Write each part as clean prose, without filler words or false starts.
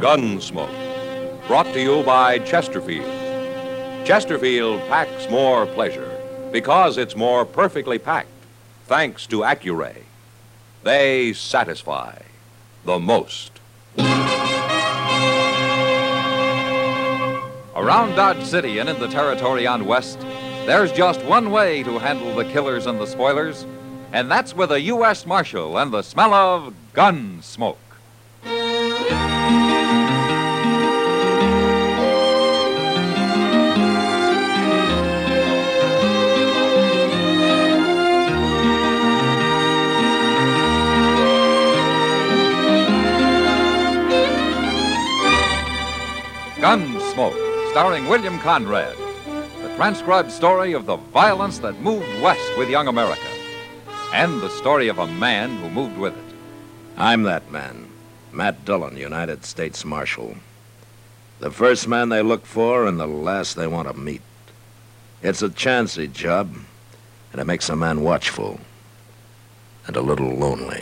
Gunsmoke. Brought to you by Chesterfield. Chesterfield packs more pleasure because it's more perfectly packed, thanks to Accuray. They satisfy the most. Around Dodge City and in the territory on West, there's just one way to handle the killers and the spoilers, and that's with a U.S. Marshal and the smell of gun smoke. Gunsmoke, starring William Conrad. The transcribed story of the violence that moved west with young America. And the story of a man who moved with it. I'm that man, Matt Dillon, United States Marshal. The first man they look for and the last they want to meet. It's a chancy job, and it makes a man watchful and a little lonely.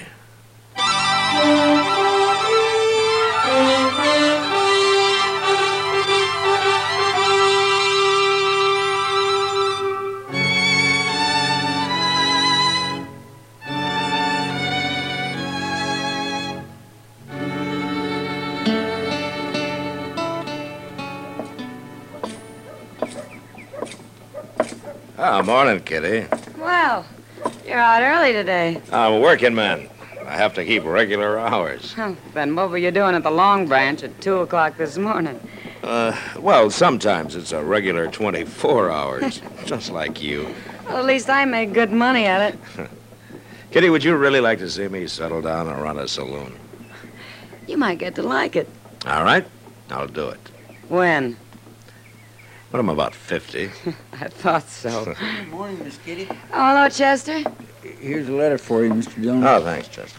Oh, morning, Kitty. Well, you're out early today. I'm a working man. I have to keep regular hours. Then what were you doing at the Long Branch at 2 o'clock this morning? Well, sometimes it's a regular 24 hours, just like you. Well, at least I make good money at it. Kitty, would you really like to see me settle down and run a saloon? You might get to like it. All right, I'll do it. When? When I'm about 50. I thought so. Good morning, Miss Kitty. Oh, hello, Chester. Here's a letter for you, Mr. Dillon. Oh, thanks, Chester.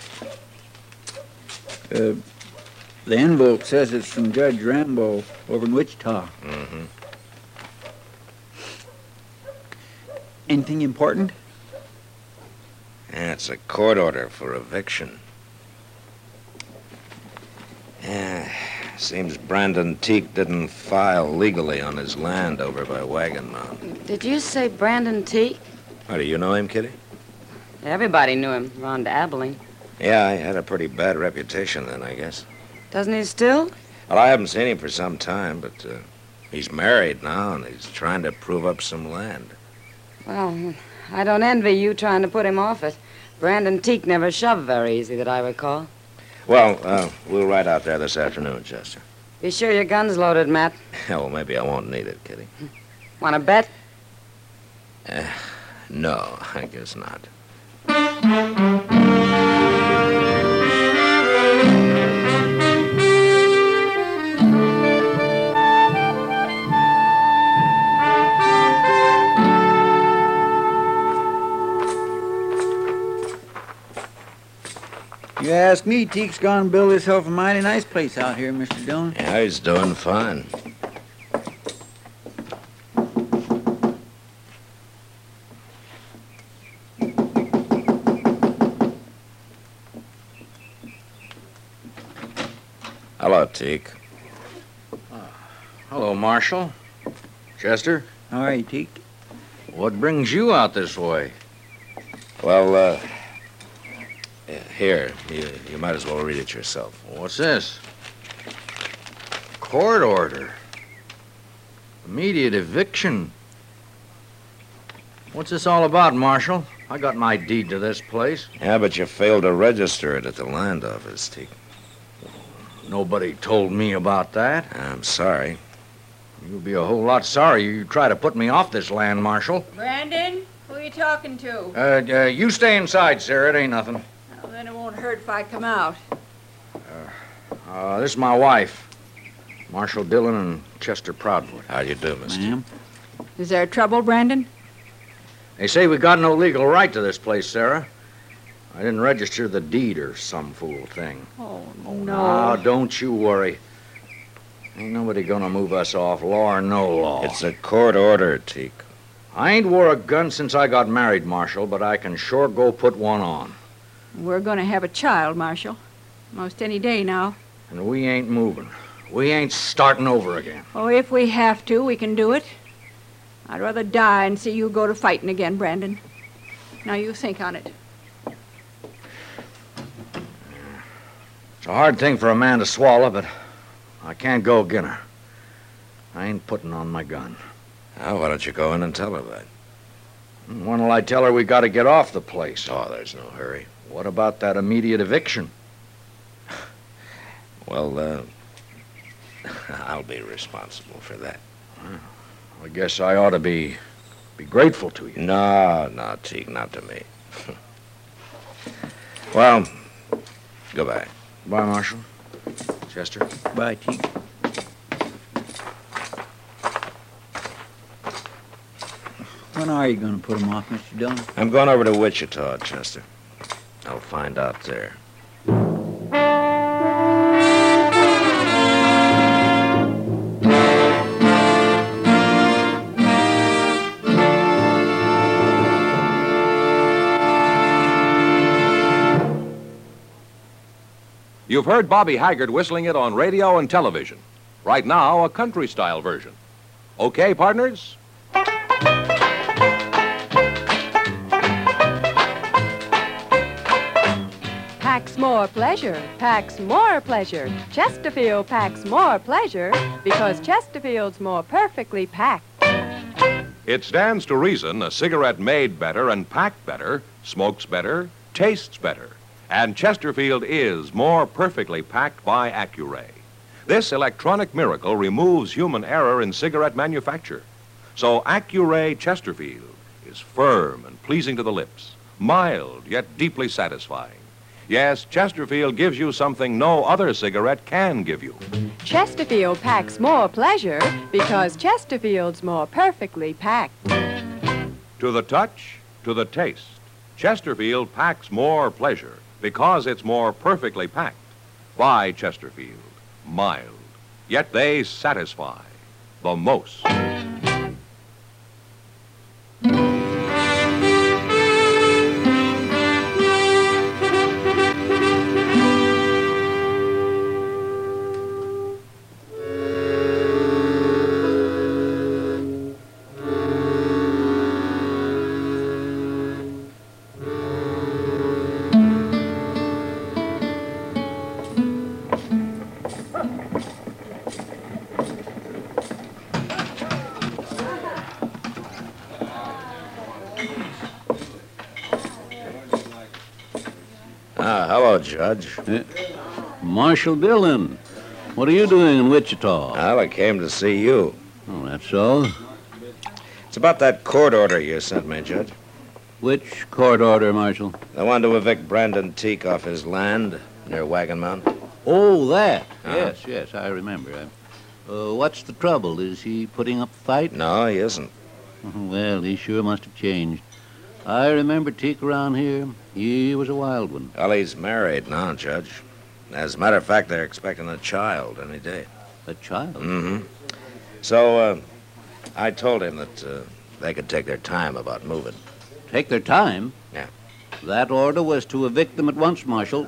The envelope says it's from Judge Rambo over in Wichita. Mm-hmm. Anything important? Yeah, it's a court order for eviction. Yeah, seems Brandon Teague didn't file legally on his land over by Wagon Mound. Did you say Brandon Teague? Oh, do you know him, Kitty? Everybody knew him around Abilene. Yeah, he had a pretty bad reputation then, I guess. Doesn't he still? Well, I haven't seen him for some time, but he's married now, and he's trying to prove up some land. Well, I don't envy you trying to put him off it. Brandon Teague never shoved very easy that I recall. Well, we'll ride out there this afternoon, Chester. Be sure your gun's loaded, Matt. Well, maybe I won't need it, Kitty. Want to bet? No, I guess not. You ask me, Teague's gone and built himself a mighty nice place out here, Mr. Dillon. Yeah, he's doing fine. Hello, Teague. Hello, Marshal. Chester, All right, Teague. what brings you out this way? Well, here, you might as well read it yourself. What's this? Court order. Immediate eviction. What's this all about, Marshal? I got my deed to this place. Yeah, but you failed to register it at the land office, Teague. Nobody told me about that. I'm sorry. You'll be a whole lot sorry you try to put me off this land, Marshal. Brandon, who are you talking to? You stay inside, Sarah. It ain't nothing. Well, then it won't hurt if I come out. This is my wife, Marshal Dillon and Chester Proudfoot. How you do, mister? Ma'am? Is there trouble, Brandon? They say we got no legal right to this place, Sarah. I didn't register the deed or some fool thing. Oh, No, don't you worry. Ain't nobody gonna move us off, law or no law. It's a court order, Teague. I ain't wore a gun since I got married, Marshal, but I can sure go put one on. We're going to have a child, Marshal. Most any day now. And we ain't moving. We ain't starting over again. Oh, if we have to, we can do it. I'd rather die and see you go to fighting again, Brandon. Now you think on it. It's a hard thing for a man to swallow, but I can't go agin her. I ain't putting on my gun. Now, why don't you go in and tell her that? When'll I tell her we got to get off the place? Oh, there's no hurry. What about that immediate eviction? Well, I'll be responsible for that. I guess I ought to be grateful to you. No, Teague, not to me. Well, goodbye. Bye, Marshal. Chester. Bye, Teague. When are you going to put him off, Mr. Dillon? I'm going over to Wichita, Chester. I'll find out there. You've heard Bobby Haggart whistling it on radio and television. Right now, a country-style version. Okay, partners? Packs more pleasure, packs more pleasure. Chesterfield packs more pleasure because Chesterfield's more perfectly packed. It stands to reason a cigarette made better and packed better, smokes better, tastes better. And Chesterfield is more perfectly packed by Accuray. This electronic miracle removes human error in cigarette manufacture. So Accuray Chesterfield is firm and pleasing to the lips, mild yet deeply satisfying. Yes, Chesterfield gives you something no other cigarette can give you. Chesterfield packs more pleasure because Chesterfield's more perfectly packed. To the touch, to the taste, Chesterfield packs more pleasure because it's more perfectly packed. By Chesterfield, mild, yet they satisfy the most. Hello, Judge. Marshal Dillon, what are you doing in Wichita? Well, I came to see you. Oh, that's so? It's about that court order you sent me, Judge. Which court order, Marshal? The one to evict Brandon Teague off his land near Wagon Mountain. Oh, that. Yes, I remember. What's the trouble? Is he putting up a fight? No, he isn't. Well, he sure must have changed. I remember Teague around here. He was a wild one. Well, he's married now, Judge. As a matter of fact, they're expecting a child any day. A child? Mm-hmm. So, I told him that they could take their time about moving. Take their time? Yeah. That order was to evict them at once, Marshal.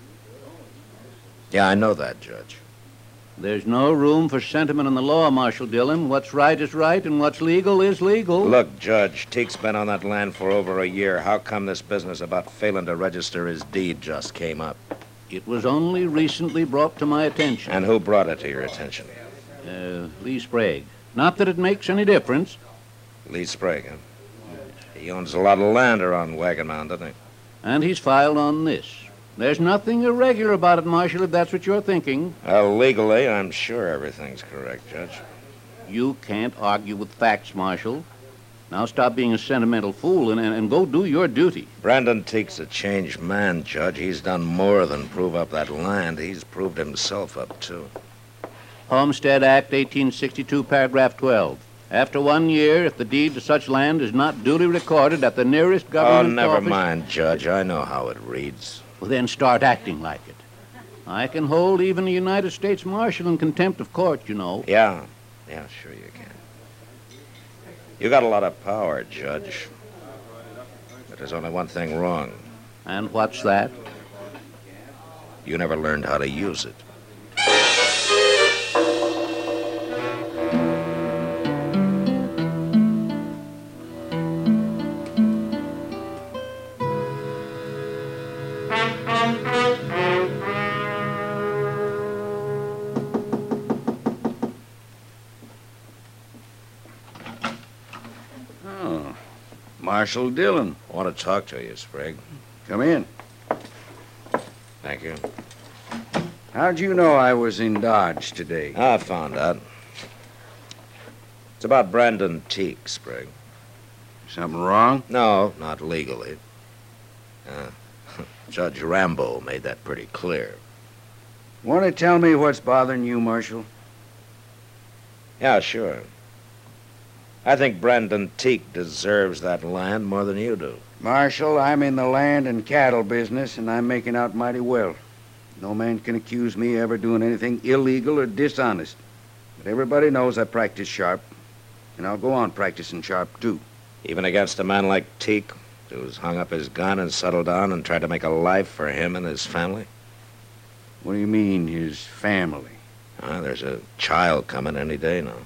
Yeah, I know that, Judge. There's no room for sentiment in the law, Marshal Dillon. What's right is right, and what's legal is legal. Look, Judge, Teague's been on that land for over a year. How come this business about failing to register his deed just came up? It was only recently brought to my attention. And who brought it to your attention? Lee Sprague. Not that it makes any difference. Lee Sprague, huh? He owns a lot of land around Wagon Mountain, doesn't he? And he's filed on this. There's nothing irregular about it, Marshal, if that's what you're thinking. Well, legally, I'm sure everything's correct, Judge. You can't argue with facts, Marshal. Now stop being a sentimental fool and go do your duty. Brandon Teague's a changed man, Judge. He's done more than prove up that land. He's proved himself up, too. Homestead Act, 1862, paragraph 12. After 1 year, if the deed to such land is not duly recorded at the nearest government office... Oh, never office, mind, Judge. I know how it reads. Well, then start acting like it. I can hold even a United States Marshal in contempt of court, you know. Yeah, sure you can. You got a lot of power, Judge. But there's only one thing wrong. And what's that? You never learned how to use it. Marshal Dillon. I want to talk to you, Sprague. Come in. Thank you. How'd you know I was in Dodge today? I found out. It's about Brandon Teague, Sprague. Something wrong? No, not legally. Judge Rambo made that pretty clear. Want to tell me what's bothering you, Marshal? Yeah, sure. I think Brandon Teague deserves that land more than you do. Marshal, I'm in the land and cattle business, and I'm making out mighty well. No man can accuse me of ever doing anything illegal or dishonest. But everybody knows I practice sharp, and I'll go on practicing sharp, too. Even against a man like Teague, who's hung up his gun and settled down and tried to make a life for him and his family? What do you mean, his family? There's a child coming any day now.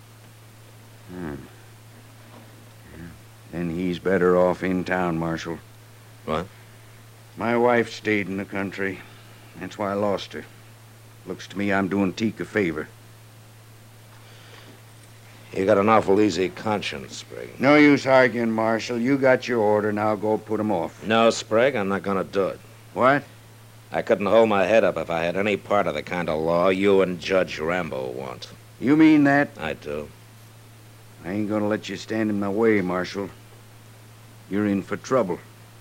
Then he's better off in town, Marshal. What? My wife stayed in the country. That's why I lost her. Looks to me I'm doing Teague a favor. You got an awful easy conscience, Sprague. No use arguing, Marshal. You got your order, now go put him off. No, Sprague, I'm not going to do it. What? I couldn't hold my head up if I had any part of the kind of law you and Judge Rambo want. You mean that? I do. I ain't gonna let you stand in my way, Marshal. You're in for trouble.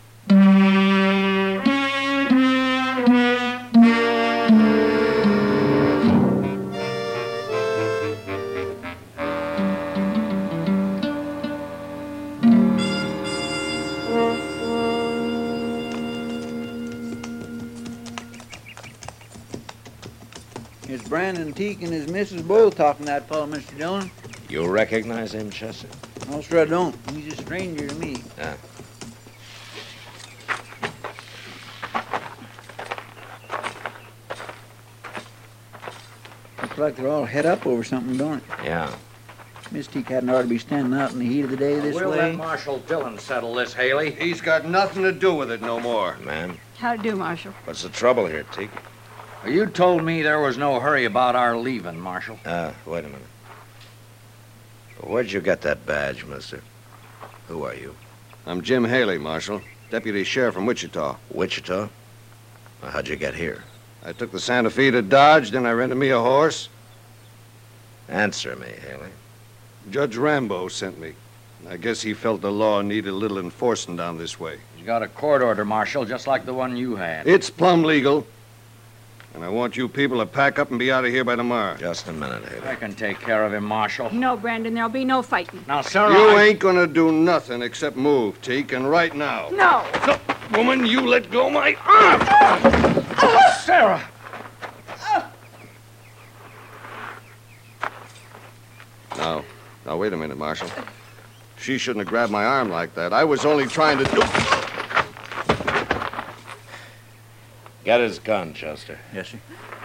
It's Brandon Teague and his missus both talking to that fellow, Mr. Dillon. You recognize him, Chester? No, sir, I don't. He's a stranger to me. Yeah. Looks like they're all head up over something, don't it? Yeah. Miss Teague hadn't ought to be standing out in the heat of the day this We'll way. let Marshal Dillon settle this, Haley. He's got nothing to do with it no more. Man, How to do, Marshal? what's the trouble here, Teague? You told me there was no hurry about our leaving, Marshal. Wait a minute. Where'd you get that badge, mister? Who are you? I'm Jim Haley, Marshal. Deputy Sheriff from Wichita. Wichita? Well, how'd you get here? I took the Santa Fe to Dodge, then I rented me a horse. Answer me, Haley. Judge Rambo sent me. I guess he felt the law needed a little enforcing down this way. He's got a court order, Marshal, just like the one you had. It's plumb legal. And I want you people to pack up and be out of here by tomorrow. Just a minute, Haley. I can take care of him, Marshal. No, Brandon, there'll be no fighting. Now, Sarah, You ain't gonna do nothing except move, Teak, and right now. No! So, woman, you let go my arm! Sarah! Now, wait a minute, Marshal. She shouldn't have grabbed my arm like that. I was only trying to do... Get his gun, Chester. Yes, sir.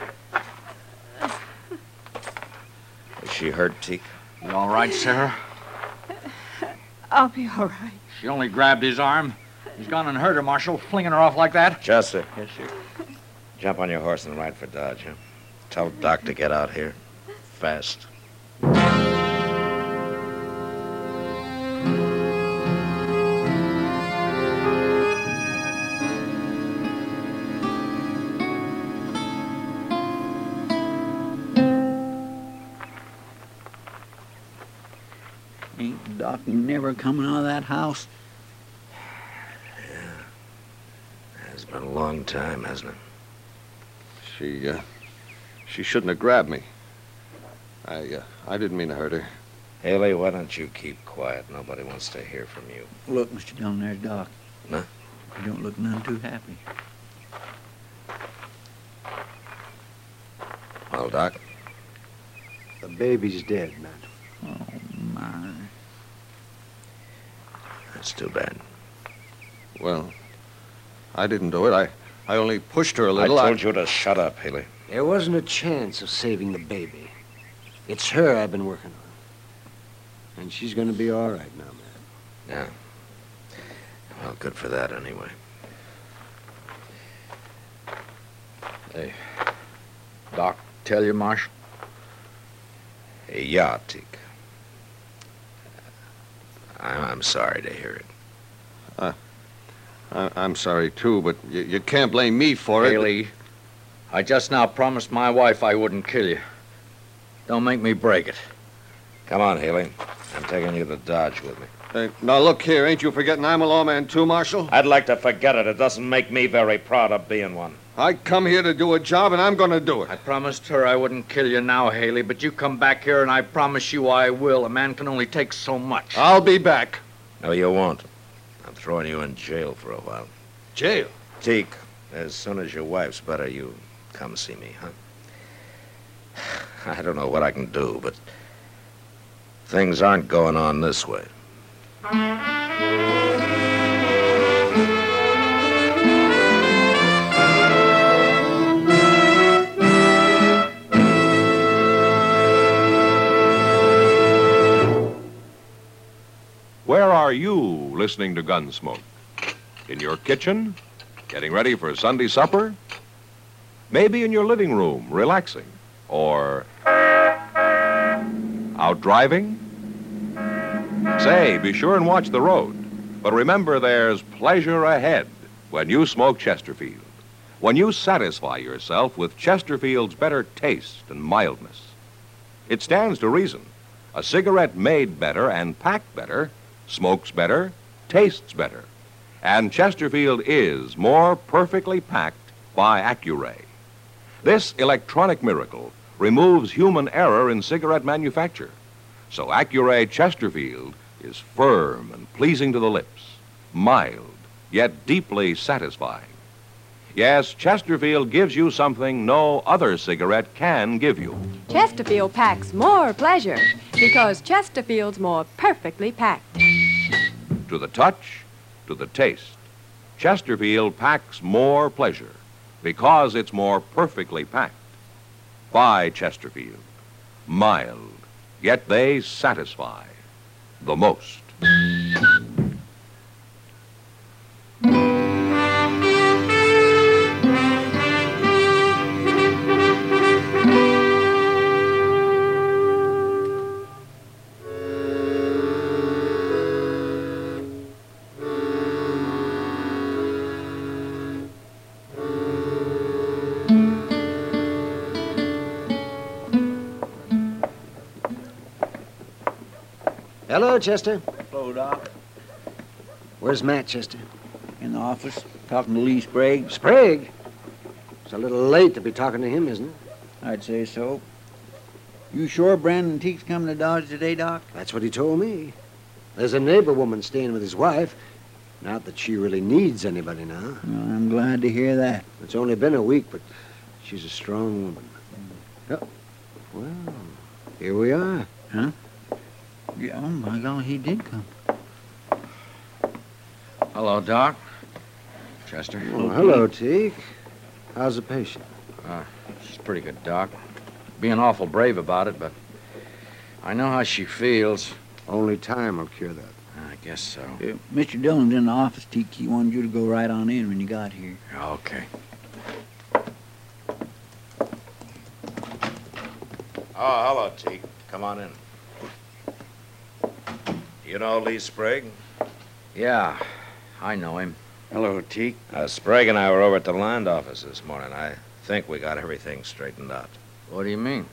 Is she hurt, Teague? You all right, Sarah? I'll be all right. She only grabbed his arm. He's gone and hurt her, Marshal, flinging her off like that. Chester. Yes, sir. Jump on your horse and ride for Dodge, huh? Tell Doc to get out here. Fast. Ain't Doc never coming out of that house? It's been a long time, hasn't it? She shouldn't have grabbed me. I didn't mean to hurt her. Haley, why don't you keep quiet? Nobody wants to hear from you. Look, Mr. Dillon, there's Doc. Huh? You don't look none too happy. Well, Doc? The baby's dead, Matt. Oh, my. That's too bad. Well, I didn't do it. I only pushed her a little. I told you to shut up, Haley. There wasn't a chance of saving the baby. It's her I've been working on. And she's going to be all right now, Matt. Yeah. Well, good for that, anyway. Hey, Doc, tell you, Marshal? Yeah, Teague. I'm sorry to hear it. I'm sorry, too, but you can't blame me for it. Haley, I just now promised my wife I wouldn't kill you. Don't make me break it. Come on, Haley. I'm taking you to Dodge with me. Now, look here. Ain't you forgetting I'm a lawman, too, Marshal? I'd like to forget it. It doesn't make me very proud of being one. I come here to do a job, and I'm going to do it. I promised her I wouldn't kill you now, Haley, but you come back here, and I promise you I will. A man can only take so much. I'll be back. No, you won't. I'm throwing you in jail for a while. Jail? Teak, as soon as your wife's better, you come see me, huh? I don't know what I can do, but things aren't going on this way. Where are you listening to Gunsmoke? In your kitchen? Getting ready for Sunday supper? Maybe in your living room, relaxing? Or out driving? Say, be sure and watch the road. But remember, there's pleasure ahead when you smoke Chesterfield. When you satisfy yourself with Chesterfield's better taste and mildness. It stands to reason. A cigarette made better and packed better smokes better, tastes better. And Chesterfield is more perfectly packed by Accuray. This electronic miracle removes human error in cigarette manufacture. So Accuray Chesterfield is firm and pleasing to the lips, mild, yet deeply satisfying. Yes, Chesterfield gives you something no other cigarette can give you. Chesterfield packs more pleasure because Chesterfield's more perfectly packed. To the touch, to the taste, Chesterfield packs more pleasure because it's more perfectly packed. By Chesterfield. Mild, yet they satisfy the most. Hello, Chester. Hello, Doc. Where's Matt, Chester? In the office, talking to Lee Sprague. Sprague? It's a little late to be talking to him, isn't it? I'd say so. You sure Brandon Teague's coming to Dodge today, Doc? That's what he told me. There's a neighbor woman staying with his wife. Not that she really needs anybody now. Well, I'm glad to hear that. It's only been a week, but she's a strong woman. Oh, well, here we are. Huh? Yeah, oh, my golly, he did come. Hello, Doc. Chester. Oh, hello, Teague. How's the patient? She's pretty good, Doc. Being awful brave about it, but I know how she feels. Only time will cure that. I guess so. Mr. Dillon's in the office, Teague. He wanted you to go right on in when you got here. Okay. Oh, hello, Teak. Come on in. You know Lee Sprague? Yeah, I know him. Hello, Teak. Sprague and I were over at the land office this morning. I think we got everything straightened out. What do you mean?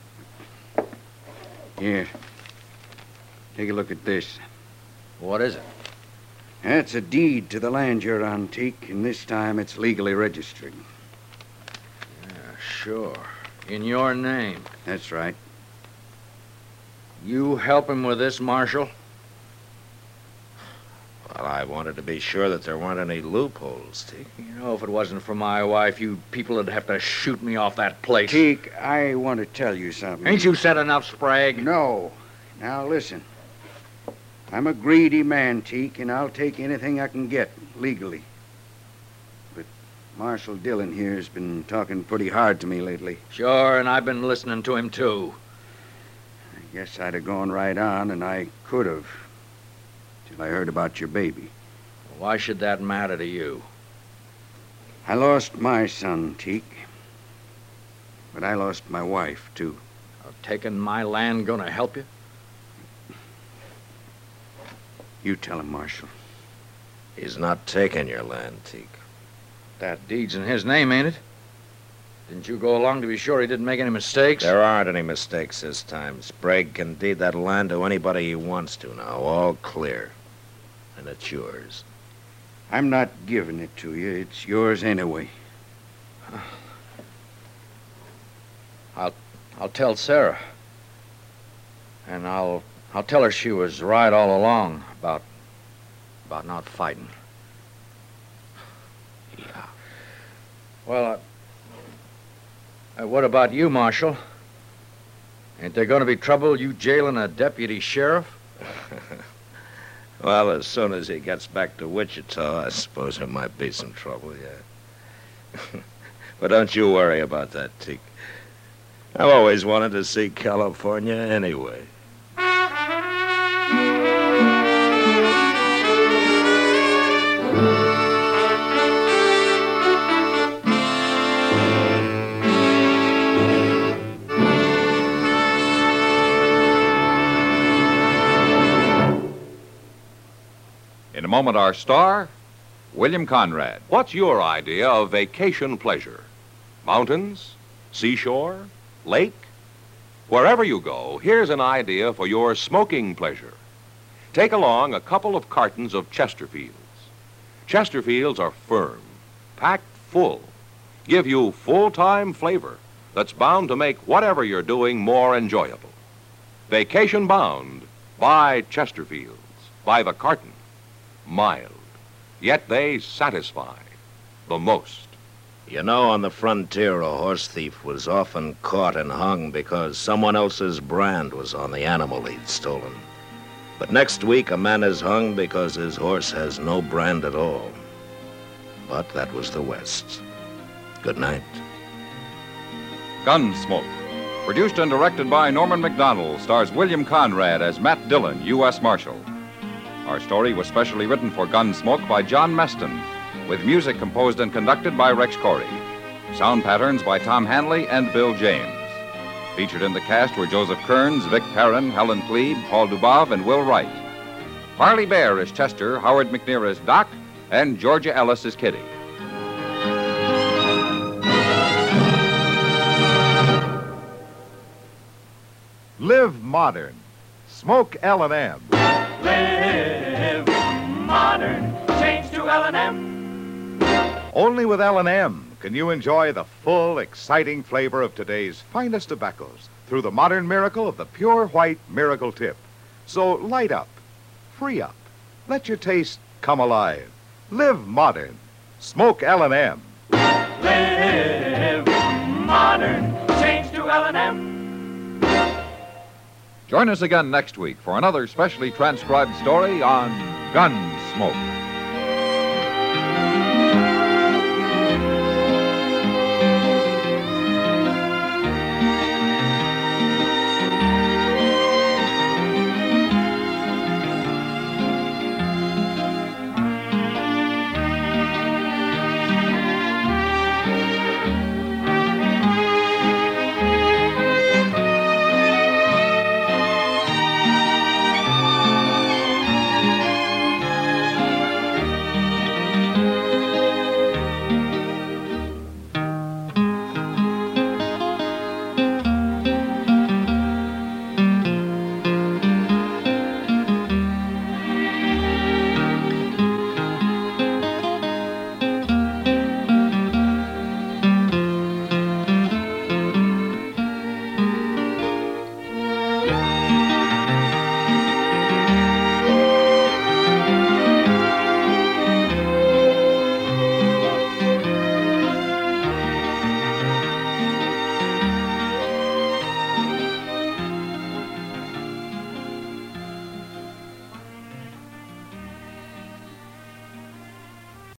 Here. Take a look at this. What is it? That's a deed to the land you're on, Teak, and this time it's legally registered. Yeah, sure. In your name. That's right. You help him with this, Marshal? Well, I wanted to be sure that there weren't any loopholes, Teak. You know, if it wasn't for my wife, you people would have to shoot me off that place. Teak, I want to tell you something. Ain't you said enough, Sprague? No. Now, listen. I'm a greedy man, Teak, and I'll take anything I can get, legally. But Marshal Dillon here has been talking pretty hard to me lately. Sure, and I've been listening to him, too. I guess I'd have gone right on, and I could have. Till I heard about your baby. Why should that matter to you? I lost my son, Teak. But I lost my wife, too. Taking my land gonna help you? You tell him, Marshal. He's not taking your land, Teak. That deed's in his name, ain't it? Didn't you go along to be sure he didn't make any mistakes? There aren't any mistakes this time. Sprague can deed that land to anybody he wants to now. All clear. And it's yours. I'm not giving it to you. It's yours anyway. I'll tell Sarah. And I'll tell her she was right all along about not fighting. Yeah. Well, what about you, Marshal? Ain't there going to be trouble you jailing a deputy sheriff? Well, as soon as he gets back to Wichita, I suppose there might be some trouble, yeah. But don't you worry about that, Teak. I've always wanted to see California anyway. In a moment, our star, William Conrad. What's your idea of vacation pleasure? Mountains? Seashore? Lake? Wherever you go, here's an idea for your smoking pleasure. Take along a couple of cartons of Chesterfields. Chesterfields are firm, packed full, give you full-time flavor that's bound to make whatever you're doing more enjoyable. Vacation bound, buy Chesterfields by the carton. Mild, yet they satisfy the most. You know, on the frontier, a horse thief was often caught and hung because someone else's brand was on the animal he'd stolen. But next week, a man is hung because his horse has no brand at all. But that was the West. Good night. Gunsmoke, produced and directed by Norman Macdonald, stars William Conrad as Matt Dillon, U.S. Marshal. Our story was specially written for Gunsmoke by John Meston, with music composed and conducted by Rex Corey. Sound patterns by Tom Hanley and Bill James. Featured in the cast were Joseph Kearns, Vic Perrin, Helen Plebe, Paul Dubov, and Will Wright. Parley Bear is Chester, Howard McNear is Doc, and Georgia Ellis is Kitty. Live modern. Smoke L&M. Live modern. Change to L&M. Only with L&M can you enjoy the full, exciting flavor of today's finest tobaccos through the modern miracle of the pure white Miracle Tip. So light up, free up, let your taste come alive. Live modern. Smoke L&M. Live modern. Change to L&M. Join us again next week for another specially transcribed story on Gunsmoke.